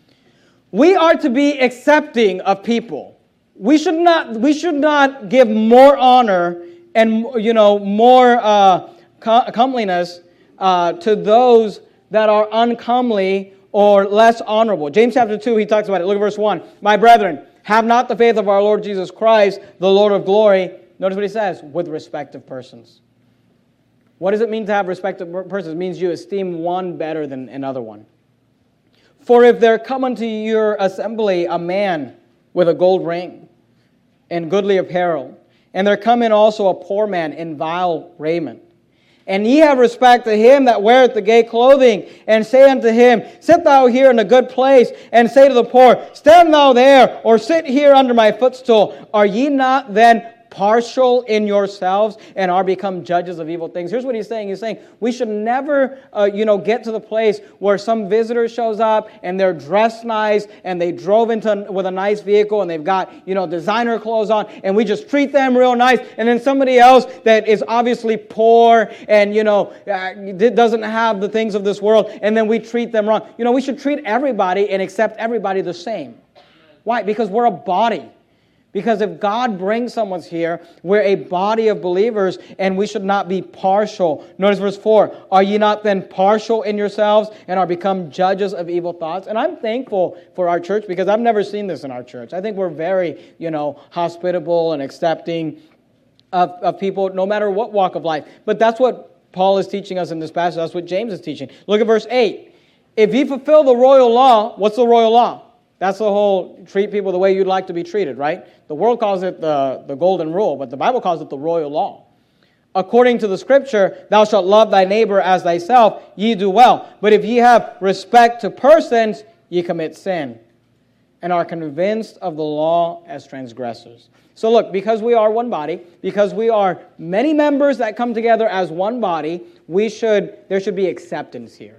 We are to be accepting of people. We should not. We should not give more honor and, you know, more uh, comeliness uh, to those that are uncomely or less honorable. James chapter two, he talks about it. Look at verse one. My brethren, have not the faith of our Lord Jesus Christ, the Lord of glory. Notice what he says, with respect of persons. What does it mean to have respect of persons? It means you esteem one better than another one. For if there come unto your assembly a man with a gold ring and goodly apparel, and there come in also a poor man in vile raiment, and ye have respect to him that weareth the gay clothing, and say unto him, sit thou here in a good place, and say to the poor, stand thou there, or sit here under my footstool, are ye not then partial in yourselves and are become judges of evil things? Here's what he's saying. He's saying we should never, uh, you know, get to the place where some visitor shows up and they're dressed nice and they drove into with a nice vehicle and they've got, you know, designer clothes on, and we just treat them real nice, and then somebody else that is obviously poor and, you know, uh, doesn't have the things of this world, and then we treat them wrong. You know, we should treat everybody and accept everybody the same. Why? Because we're a body. Because if God brings someone here, we're a body of believers, and we should not be partial. Notice verse four. Are ye not then partial in yourselves, and are become judges of evil thoughts? And I'm thankful for our church, because I've never seen this in our church. I think we're very, you know, hospitable and accepting of, of people, no matter what walk of life. But that's what Paul is teaching us in this passage. That's what James is teaching. Look at verse eight. If ye fulfill the royal law, what's the royal law? That's the whole treat people the way you'd like to be treated, right? The world calls it the, the golden rule, but the Bible calls it the royal law. According to the scripture, thou shalt love thy neighbor as thyself, ye do well. But if ye have respect to persons, ye commit sin, and are convinced of the law as transgressors. So look, because we are one body, because we are many members that come together as one body, we should there should be acceptance here.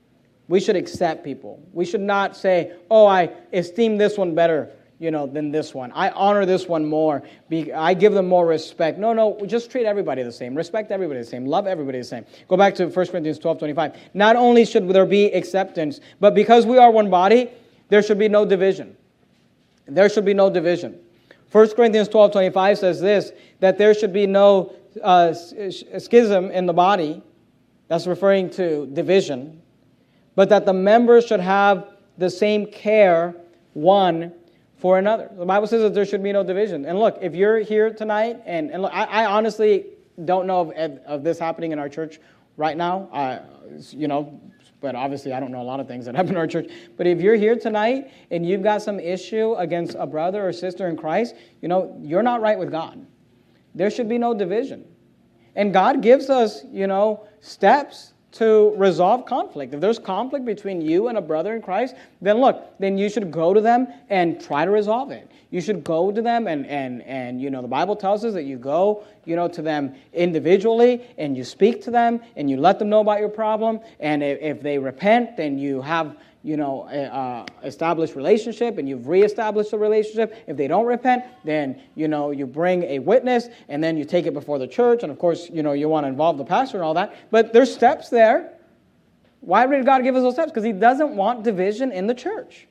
We should accept people. We should not say, oh, I esteem this one better, you know, than this one. I honor this one more. I give them more respect. No, no, just treat everybody the same. Respect everybody the same. Love everybody the same. Go back to First Corinthians twelve twenty-five. Not only should there be acceptance, but because we are one body, there should be no division. There should be no division. First Corinthians twelve twenty-five says this, that there should be no uh, schism in the body. That's referring to division. but that the members should have the same care one for another. The Bible says that there should be no division. And look, if you're here tonight, and, and look, I, I honestly don't know of, of this happening in our church right now, uh, you know, but obviously I don't know a lot of things that happen in our church. But if you're here tonight and you've got some issue against a brother or sister in Christ, you know, you're not right with God. There should be no division. And God gives us, you know, steps to resolve conflict. If there's conflict between you and a brother in Christ, then look, then you should go to them and try to resolve it. You should go to them and, and, and you know, the Bible tells us that you go, you know, to them individually and you speak to them and you let them know about your problem. And if, if they repent, then you have, you know, uh, established relationship and you've reestablished a relationship. If they don't repent, then, you know, you bring a witness and then you take it before the church. And of course, you know, you want to involve the pastor and all that. But there's steps there. Why did God give us those steps? Because he doesn't want division in the church.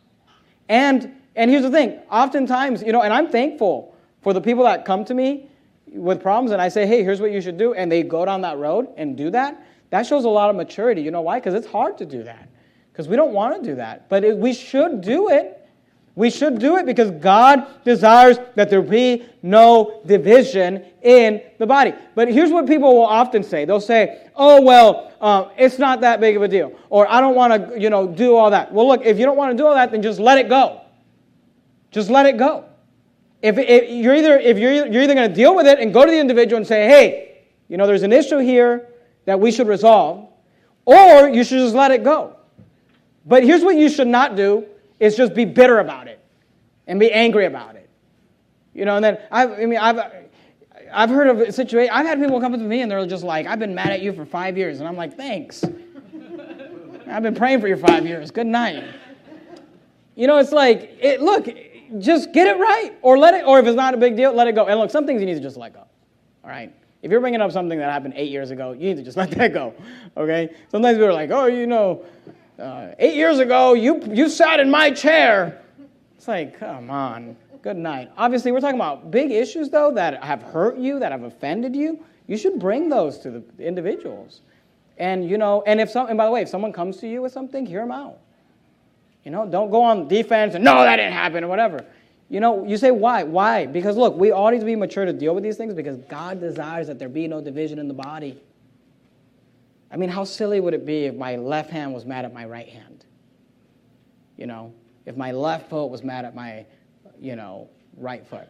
And and here's the thing. Oftentimes, you know, and I'm thankful for the people that come to me with problems and I say, hey, here's what you should do. And they go down that road and do that. That shows a lot of maturity. You know why? Because it's hard to do that. Because we don't want to do that. But it, we should do it. We should do it because God desires that there be no division in the body. But here's what people will often say. They'll say, oh, well, uh, it's not that big of a deal. Or I don't want to, you know, do all that. Well, look, if you don't want to do all that, then just let it go. Just let it go. If, if you're either if you're you're either going to deal with it and go to the individual and say, hey, you know, there's an issue here that we should resolve, or you should just let it go. But here's what you should not do, is just be bitter about it and be angry about it. You know, and then, I've, I mean, I've I've heard of a situation, I've had people come up to me and they're just like, I've been mad at you for five years. And I'm like, thanks. I've been praying for you five years. Good night. You know, it's like, it, look, just get it right. Or let it, or if it's not a big deal, let it go. And look, some things you need to just let go. All right? If you're bringing up something that happened eight years ago, you need to just let that go. Okay? Sometimes people are like, oh, you know, Uh, eight years ago, you you sat in my chair. It's like, come on. Good night. Obviously, we're talking about big issues, though, that have hurt you, that have offended you. You should bring those to the individuals. And, you know, and if some, and by the way, if someone comes to you with something, hear them out. You know, don't go on defense and, no, that didn't happen, or whatever. You know, you say, why? Why? Because, look, we all need to be mature to deal with these things because God desires that there be no division in the body. I mean, how silly would it be if my left hand was mad at my right hand? You know, if my left foot was mad at my, you know, right foot.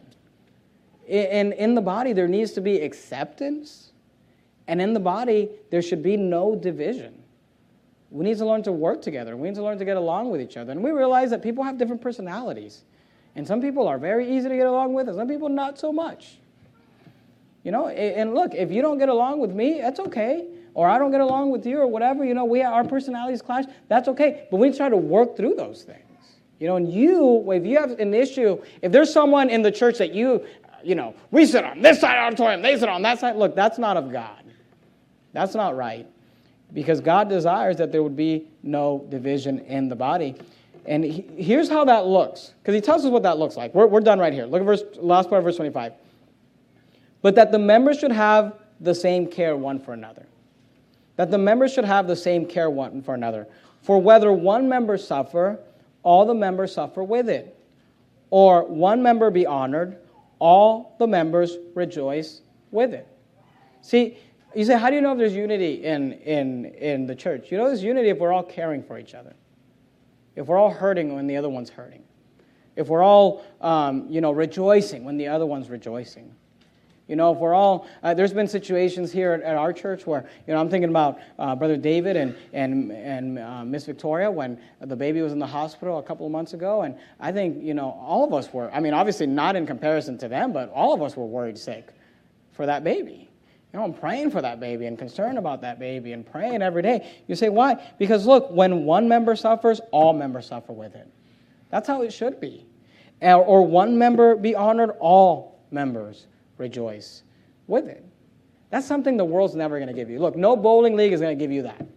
In, in the body, there needs to be acceptance. And in the body, there should be no division. We need to learn to work together. We need to learn to get along with each other. And we realize that people have different personalities. And some people are very easy to get along with, and some people not so much. You know, and look, if you don't get along with me, that's okay. Or I don't get along with you or whatever, you know, we our personalities clash, that's okay. But we try to work through those things. You know, and you, if you have an issue, if there's someone in the church that you, you know, we sit on this side of the auditorium, they sit on that side, look, that's not of God. That's not right. Because God desires that there would be no division in the body. And he, here's how that looks. Because he tells us what that looks like. We're, we're done right here. Look at verse, last part of verse twenty-five. But that the members should have the same care one for another. That the members should have the same care one for another. For whether one member suffer, all the members suffer with it. Or one member be honored, all the members rejoice with it. See, you say, how do you know if there's unity in, in, in the church? You know there's unity if we're all caring for each other. If we're all hurting when the other one's hurting. If we're all, um, you know, rejoicing when the other one's rejoicing. You know, if we're all, uh, there's been situations here at, at our church where, you know, I'm thinking about uh, Brother David and and and uh, Miss Victoria when the baby was in the hospital a couple of months ago. And I think, you know, all of us were, I mean, obviously not in comparison to them, but all of us were worried sick for that baby. You know, I'm praying for that baby and concerned about that baby and praying every day. You say, why? Because look, when one member suffers, all members suffer with it. That's how it should be. Or, or one member be honored, all members rejoice with it. That's something the world's never going to give you. Look, no bowling league is going to give you that.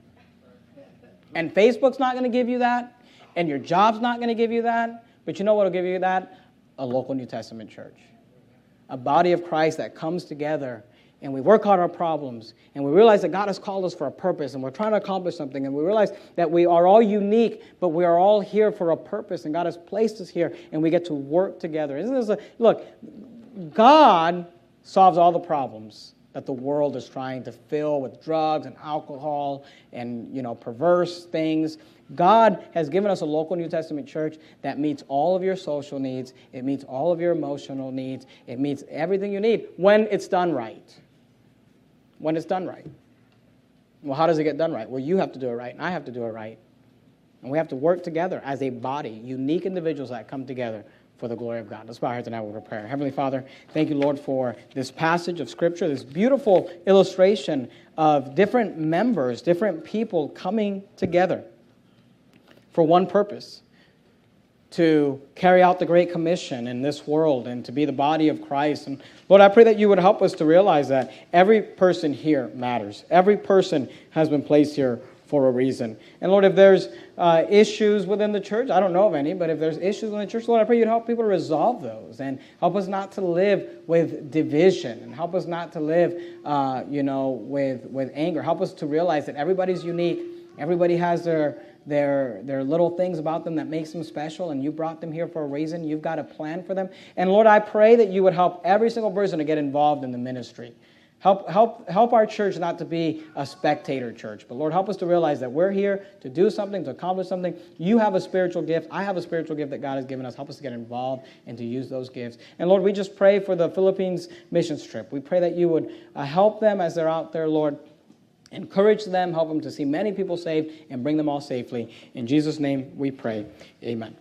And Facebook's not going to give you that. And your job's not going to give you that. But you know what will give you that? A local New Testament church. A body of Christ that comes together and we work out our problems, and we realize that God has called us for a purpose, and we're trying to accomplish something, and we realize that we are all unique, but we are all here for a purpose, and God has placed us here, and we get to work together. Isn't this a, look, God solves all the problems that the world is trying to fill with drugs and alcohol and, you know, perverse things. God has given us a local New Testament church that meets all of your social needs. It meets all of your emotional needs. It meets everything you need when it's done right. When it's done right. Well, how does it get done right? Well, you have to do it right, and I have to do it right. And we have to work together as a body, unique individuals that come together for the glory of God. Let's bow our heads tonight with a prayer. Heavenly Father, thank you, Lord, for this passage of Scripture, this beautiful illustration of different members, different people coming together for one purpose, to carry out the Great Commission in this world and to be the body of Christ. And Lord, I pray that you would help us to realize that every person here matters. Every person has been placed here for a reason. And Lord, if there's uh, issues within the church, I don't know of any, but if there's issues in the church, Lord, I pray you'd help people to resolve those and help us not to live with division and help us not to live, uh, you know, with, with anger. Help us to realize that everybody's unique. Everybody has their Their, their little things about them that makes them special, and you brought them here for a reason. You've got a plan for them. And Lord, I pray that you would help every single person to get involved in the ministry. Help, help, help our church not to be a spectator church, but Lord, help us to realize that we're here to do something, to accomplish something. You have a spiritual gift. I have a spiritual gift that God has given us. Help us to get involved and to use those gifts. And Lord, we just pray for the Philippines missions trip. We pray that you would uh, help them as they're out there, Lord. Encourage them, help them to see many people saved, and bring them all safely. In Jesus' name we pray. Amen.